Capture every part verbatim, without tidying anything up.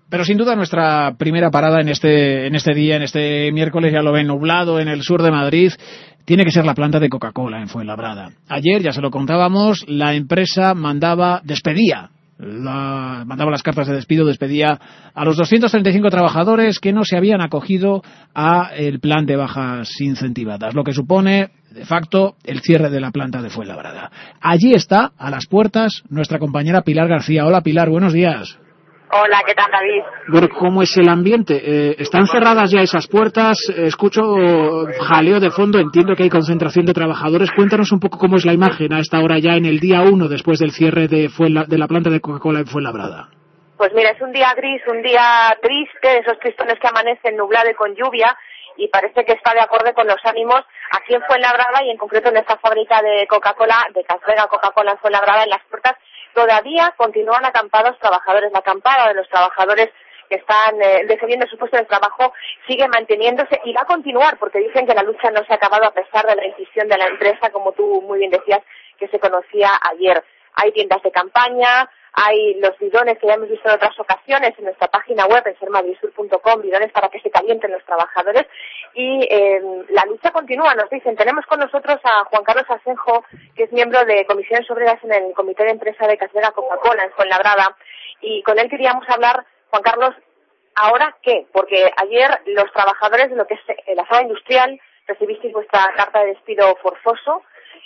Pero sin duda nuestra primera parada en este, en este día, en este miércoles, ya lo ven, nublado en el sur de Madrid, tiene que ser la planta de Coca-Cola en Fuenlabrada. Ayer, ya se lo contábamos, la empresa mandaba, despedía, la, mandaba las cartas de despido, despedía a los doscientos treinta y cinco trabajadores que no se habían acogido a el plan de bajas incentivadas, lo que supone, de facto, el cierre de la planta de Fuenlabrada. Allí está, a las puertas, nuestra compañera Pilar García. Hola, Pilar, buenos días. Hola, ¿qué tal, David? Bueno, ¿cómo es el ambiente? Eh, ¿Están cerradas ya esas puertas? Escucho jaleo de fondo, entiendo que hay concentración de trabajadores. Cuéntanos un poco cómo es la imagen a esta hora ya en el día uno después del cierre de, Fuenla, de la planta de Coca-Cola en Fuenlabrada. Pues mira, es un día gris, un día triste, esos tristones que amanecen nublado y con lluvia, y parece que está de acorde con los ánimos aquí en Fuenlabrada y en concreto en esta fábrica de Coca-Cola, de Casvega Coca-Cola en Fuenlabrada, en las puertas. Todavía continúan acampados trabajadores. La acampada de los trabajadores que están eh, defendiendo su puesto de trabajo sigue manteniéndose y va a continuar porque dicen que la lucha no se ha acabado a pesar de la incisión de la empresa, como tú muy bien decías, que se conocía ayer. Hay tiendas de campaña, hay los bidones que ya hemos visto en otras ocasiones en nuestra página web, en ser madrid sur punto com, bidones para que se calienten los trabajadores. Y eh, la lucha continúa, nos dicen. Tenemos con nosotros a Juan Carlos Asenjo, que es miembro de Comisiones Obreras en el Comité de Empresa de Casvega Coca-Cola en Fuenlabrada, y con él queríamos hablar. Juan Carlos, ¿ahora qué? Porque ayer los trabajadores de lo que es la zona industrial recibisteis vuestra carta de despido forzoso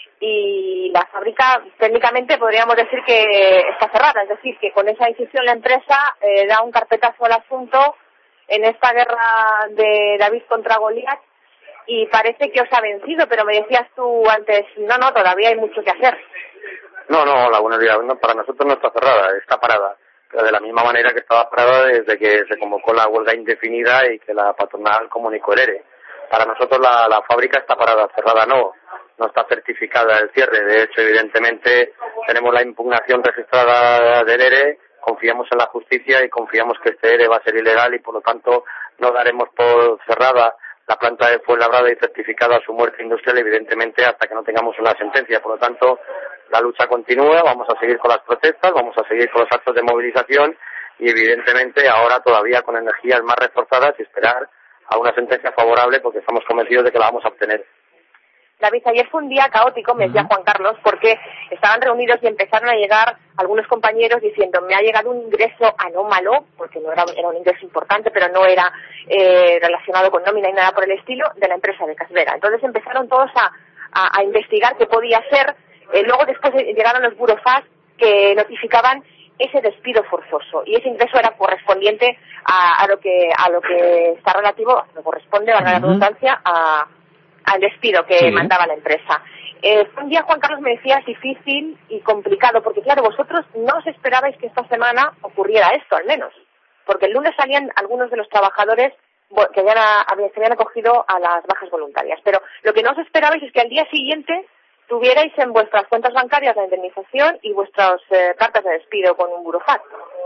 y la fábrica técnicamente podríamos decir que está cerrada, es decir, que con esa decisión la empresa eh, da un carpetazo al asunto en esta guerra de David contra Goliat y parece que os ha vencido, pero me decías tú antes, no, no, todavía hay mucho que hacer. No, no, la buena idea, no, para nosotros no está cerrada, está parada, pero de la misma manera que estaba parada desde que se convocó la huelga indefinida y que la patronal comunicó el ERE. Para nosotros la, la fábrica está parada, cerrada no, no está certificada el cierre. De hecho, evidentemente, tenemos la impugnación registrada del ERE, confiamos en la justicia y confiamos que este ERE va a ser ilegal y, por lo tanto, no daremos por cerrada la planta de Fuenlabrada y certificada su muerte industrial, evidentemente, hasta que no tengamos una sentencia. Por lo tanto, la lucha continúa, vamos a seguir con las protestas, vamos a seguir con los actos de movilización y, evidentemente, ahora todavía con energías más reforzadas y esperar a una sentencia favorable porque estamos convencidos de que la vamos a obtener. David, ayer fue un día caótico, me decía Juan Carlos, porque estaban reunidos y empezaron a llegar algunos compañeros diciendo, me ha llegado un ingreso anómalo, porque no era, era un ingreso importante, pero no era eh, relacionado con nómina y nada por el estilo, de la empresa de Casvega. Entonces empezaron todos a, a, a investigar qué podía ser. Eh, luego después llegaron los burofax que notificaban ese despido forzoso y ese ingreso era correspondiente a, a lo que a lo que está relativo, lo corresponde, valga la redundancia, a al despido que sí. mandaba la empresa. Eh, un día, Juan Carlos, me decías difícil y complicado, porque claro, vosotros no os esperabais que esta semana ocurriera esto, al menos, porque el lunes salían algunos de los trabajadores que habían, se habían acogido a las bajas voluntarias, pero lo que no os esperabais es que al día siguiente tuvierais en vuestras cuentas bancarias la indemnización y vuestras eh, cartas de despido con un burofax.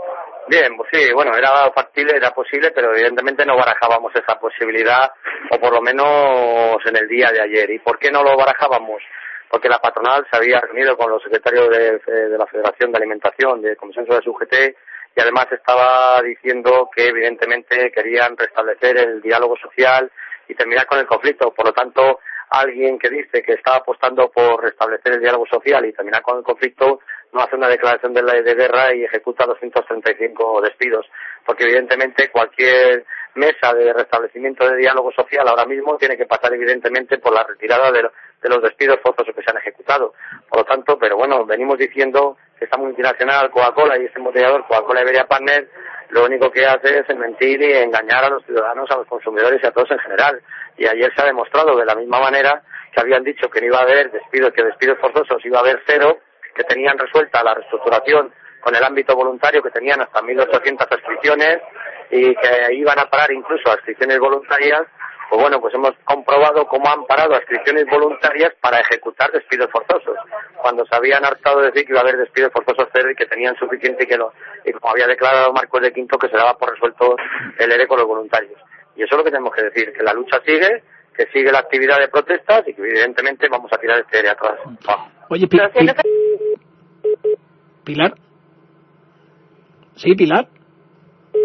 Bien, pues sí, bueno, era factible, era posible, pero evidentemente no barajábamos esa posibilidad, o por lo menos en el día de ayer. ¿Y por qué no lo barajábamos? Porque la patronal se había reunido con los secretarios de, de la Federación de Alimentación, de Comisión Social de U G T, y además estaba diciendo que evidentemente querían restablecer el diálogo social y terminar con el conflicto. Por lo tanto, alguien que dice que está apostando por restablecer el diálogo social y terminar con el conflicto no hace una declaración de, la, de guerra y ejecuta doscientos treinta y cinco despidos, porque evidentemente cualquier mesa de restablecimiento de diálogo social ahora mismo tiene que pasar evidentemente por la retirada de, de los despidos forzosos que se han ejecutado. Por lo tanto, pero bueno, venimos diciendo que esta multinacional Coca-Cola y este embotellador Coca-Cola Iberia Partners lo único que hace es mentir y engañar a los ciudadanos, a los consumidores y a todos en general. Y ayer se ha demostrado de la misma manera que habían dicho que no iba a haber despidos, que despidos forzosos iba a haber cero, que tenían resuelta la reestructuración con el ámbito voluntario, que tenían hasta mil ochocientas adscripciones y que iban a parar incluso adscripciones voluntarias. Pues bueno, pues hemos comprobado cómo han parado adscripciones voluntarias para ejecutar despidos forzosos, cuando se habían hartado de decir que iba a haber despidos forzosos cero y que tenían suficiente y que lo, y como había declarado Marcos de Quinto, que se daba por resuelto el ERE con los voluntarios. Y eso es lo que tenemos que decir, que la lucha sigue, que sigue la actividad de protestas y que evidentemente vamos a tirar este ERE atrás. Vamos. Oye, Pi Pi Pilar. ¿Sí, Pilar?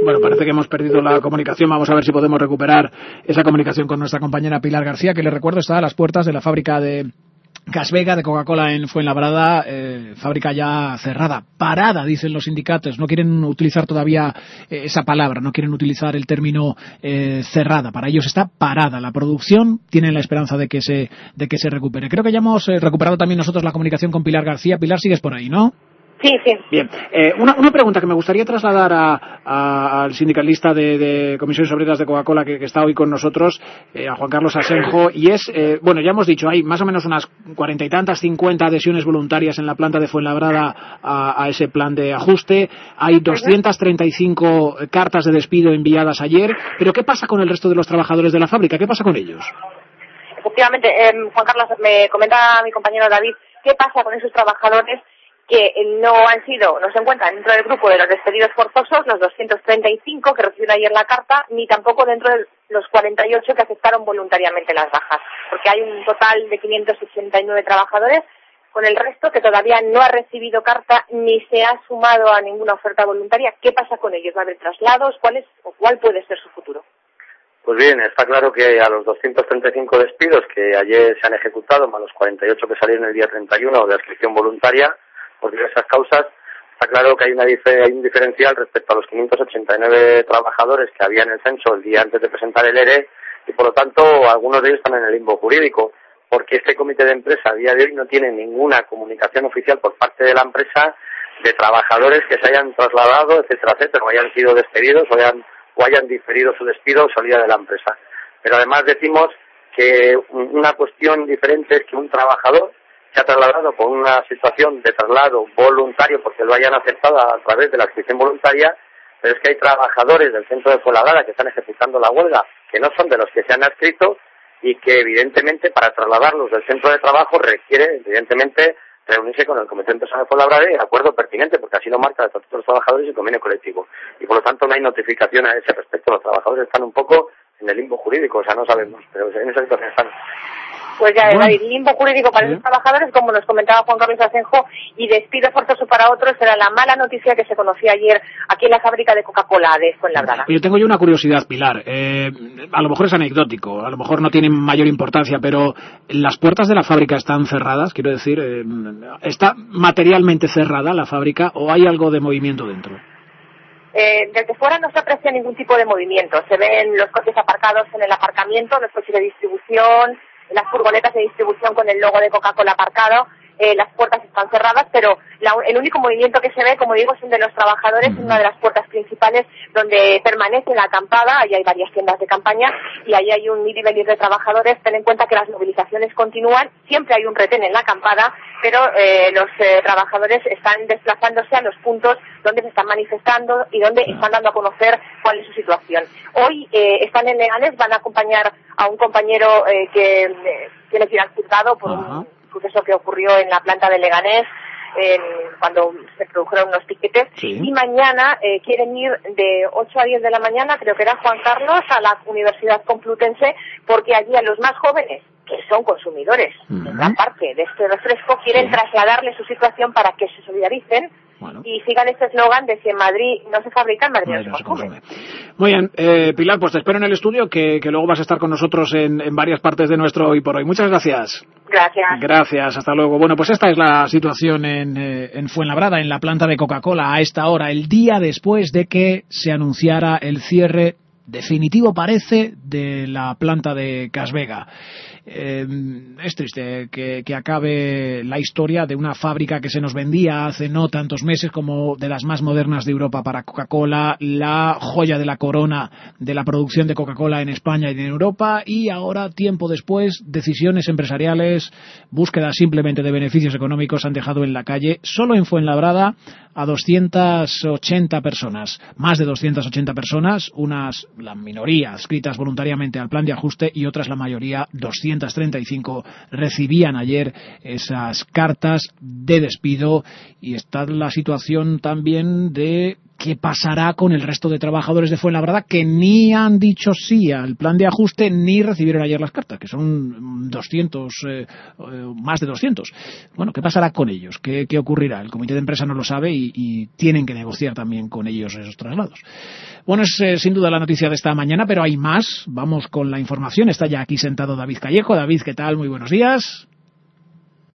Bueno, parece que hemos perdido la comunicación. Vamos a ver si podemos recuperar esa comunicación con nuestra compañera Pilar García, que le recuerdo está a las puertas de la fábrica de Casvega de Coca-Cola en Fuenlabrada, eh, fábrica ya cerrada, parada, dicen los sindicatos. No quieren utilizar todavía eh, esa palabra, no quieren utilizar el término eh, cerrada. Para ellos está parada la producción, tienen la esperanza de que se de que se recupere. Creo que ya hemos eh, recuperado también nosotros la comunicación con Pilar García. Pilar, sigues por ahí, ¿no? Sí, sí. Bien. Eh, una, una pregunta que me gustaría trasladar a, a, al sindicalista de, de Comisiones Obreras de Coca-Cola que, que está hoy con nosotros, eh, a Juan Carlos Asenjo, y es, eh, bueno, ya hemos dicho, hay más o menos unas cuarenta y tantas, cincuenta adhesiones voluntarias en la planta de Fuenlabrada a, a ese plan de ajuste, hay doscientas treinta y cinco cartas de despido enviadas ayer, pero ¿qué pasa con el resto de los trabajadores de la fábrica? ¿Qué pasa con ellos? Efectivamente, eh, Juan Carlos, me comenta mi compañero David, ¿qué pasa con esos trabajadores que no han sido, no se encuentran dentro del grupo de los despedidos forzosos, los doscientos treinta y cinco que recibieron ayer la carta, ni tampoco dentro de los cuarenta y ocho que aceptaron voluntariamente las bajas? Porque hay un total de quinientos ochenta y nueve trabajadores, con el resto que todavía no ha recibido carta ni se ha sumado a ninguna oferta voluntaria. ¿Qué pasa con ellos? ¿Va a haber traslados? ¿Cuál es o cuál puede ser su futuro? Pues bien, está claro que a los doscientos treinta y cinco despidos que ayer se han ejecutado, más los cuarenta y ocho que salieron el día treinta y uno de adscripción voluntaria, por diversas causas, está claro que hay, una dif- hay un diferencial respecto a los quinientos ochenta y nueve trabajadores que había en el censo el día antes de presentar el E R E, y por lo tanto algunos de ellos están en el limbo jurídico, porque este comité de empresa a día de hoy no tiene ninguna comunicación oficial por parte de la empresa de trabajadores que se hayan trasladado, etcétera, etcétera, o hayan sido despedidos o hayan, o hayan diferido su despido o salida de la empresa. Pero además decimos que una cuestión diferente es que un trabajador se ha trasladado por una situación de traslado voluntario porque lo hayan aceptado a través de la adscripción voluntaria, pero es que hay trabajadores del centro de Fuenlabrada que están ejecutando la huelga, que no son de los que se han adscrito y que evidentemente para trasladarlos del centro de trabajo requiere evidentemente reunirse con el Comité de Empresa de Fuenlabrada y el acuerdo pertinente, porque así lo marca el Estatuto de los Trabajadores y el convenio colectivo. Y por lo tanto no hay notificación a ese respecto. Los trabajadores están un poco en el limbo jurídico, o sea, no sabemos, pero en esa situación están. Pues ya, bueno, hay limbo jurídico para sí. los trabajadores, como nos comentaba Juan Carlos Asenjo, y despido forzoso para otros. Era la mala noticia que se conocía ayer aquí en la fábrica de Coca-Cola de Fuenlabrada. Yo tengo yo una curiosidad, Pilar. Eh, a lo mejor es anecdótico, a lo mejor no tiene mayor importancia, pero ¿las puertas de la fábrica están cerradas? Quiero decir, eh, ¿está materialmente cerrada la fábrica o hay algo de movimiento dentro? Eh, desde fuera no se aprecia ningún tipo de movimiento. Se ven los coches aparcados en el aparcamiento, los coches de distribución, las furgonetas de distribución con el logo de Coca-Cola aparcado. Eh, las puertas están cerradas, pero la, el único movimiento que se ve, como digo, es el de los trabajadores en una de las puertas principales donde permanece la acampada. Allí hay varias tiendas de campaña y ahí hay un ir y venir de trabajadores. Ten en cuenta que las movilizaciones continúan, siempre hay un retén en la acampada, pero eh, los eh, trabajadores están desplazándose a los puntos donde se están manifestando y donde están dando a conocer cuál es su situación. Hoy eh, están en Leganés, van a acompañar a un compañero eh, que eh, tiene que ir al juzgado por Ajá. un suceso que ocurrió en la planta de Leganés eh, cuando se produjeron unos piquetes. Sí. Y mañana eh, quieren ir de ocho a diez de la mañana, creo que era Juan Carlos, a la Universidad Complutense, porque allí a los más jóvenes, que son consumidores en uh-huh. gran parte de este refresco, quieren sí. trasladarle su situación para que se solidaricen. Bueno. Y sigan este eslogan de si en Madrid no se fabrica, en Madrid no, no se consume. Muy bien, eh, Pilar, pues te espero en el estudio, que, que luego vas a estar con nosotros en, en varias partes de nuestro Hoy por Hoy. Muchas gracias. Gracias. Gracias, hasta luego. Bueno, pues esta es la situación en, eh, en Fuenlabrada, en la planta de Coca-Cola, a esta hora, el día después de que se anunciara el cierre definitivo, parece, de la planta de Casvega. Eh, es triste que, que acabe la historia de una fábrica que se nos vendía hace no tantos meses como de las más modernas de Europa para Coca-Cola, la joya de la corona de la producción de Coca-Cola en España y en Europa, y ahora, tiempo después, decisiones empresariales, búsqueda simplemente de beneficios económicos han dejado en la calle, solo en Fuenlabrada, a doscientas ochenta personas, más de doscientas ochenta personas, unas, la minoría, adscritas voluntariamente al plan de ajuste, y otras, la mayoría, doscientas treinta y cinco, recibían ayer esas cartas de despido. Y está la situación también de ¿qué pasará con el resto de trabajadores de Fuenlabrada que ni han dicho sí al plan de ajuste ni recibieron ayer las cartas, que son doscientos, eh, más de doscientos? Bueno, ¿qué pasará con ellos? ¿Qué, qué ocurrirá? El comité de empresa no lo sabe y, y tienen que negociar también con ellos esos traslados. Bueno, es eh, sin duda la noticia de esta mañana, pero hay más. Vamos con la información. Está ya aquí sentado David Callejo. David, ¿qué tal? Muy buenos días.